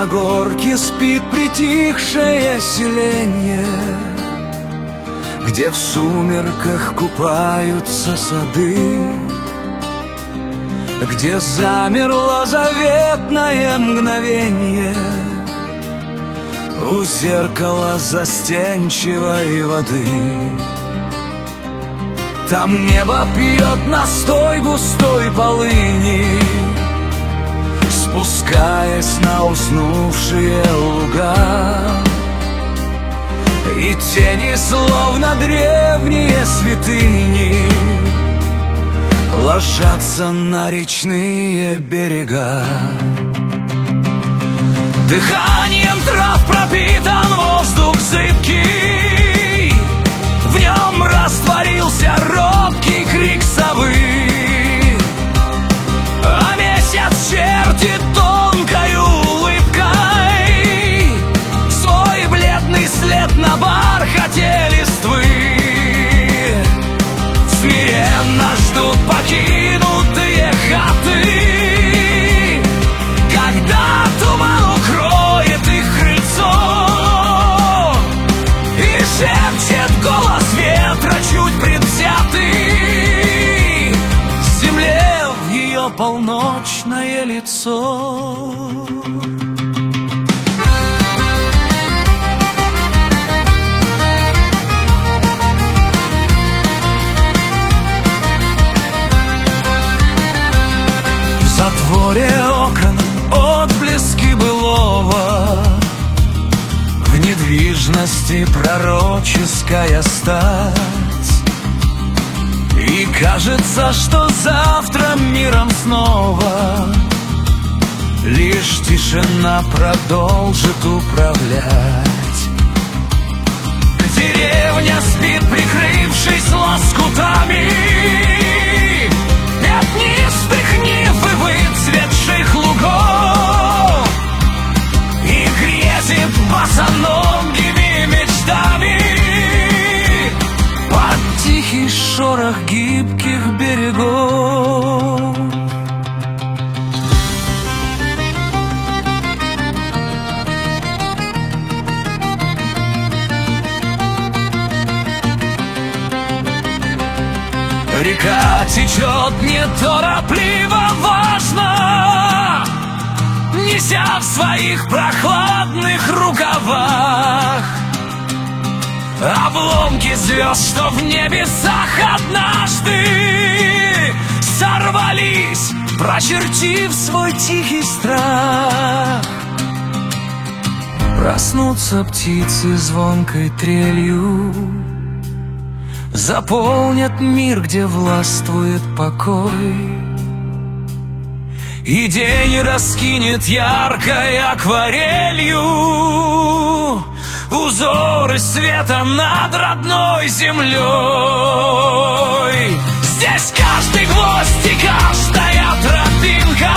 На горке спит притихшее селенье, где в сумерках купаются сады, где замерло заветное мгновенье у зеркала застенчивой воды. Там небо пьет настой густой полыни, спускаясь на уснувшие луга, и тени, словно древние святыни, ложатся на речные берега. Дыханием трав пропитан воздух зыбкий, в нем растворился робкий крик совы, а месяц чертит тонкой улыбкой свой бледный след на бархате листвы. Смиренно ждут покинутые хаты, когда туман укроет их крыльцо, и шепчет голос ветра чуть предвзятый земле в ее полночное лицо. В затворе окон отблески былого, в недвижности пророческая стать. И кажется, что завтра миром снова лишь тишина продолжит управлять. Деревня спит, прикрывшись лоскутами пятнистых нив и выцветших лугов, и грезит босоногими мечтами под тихий шорох гибких берегов. Река течет неторопливо, важно, неся в своих прохладных рукавах обломки звезд, что в небесах однажды сорвались, прочертив свой тихий страх. Проснутся птицы звонкой трелью, заполнят мир, где властвует покой, и день раскинет яркой акварелью узоры света над родной землей. Здесь каждый гвоздь и каждая тропинка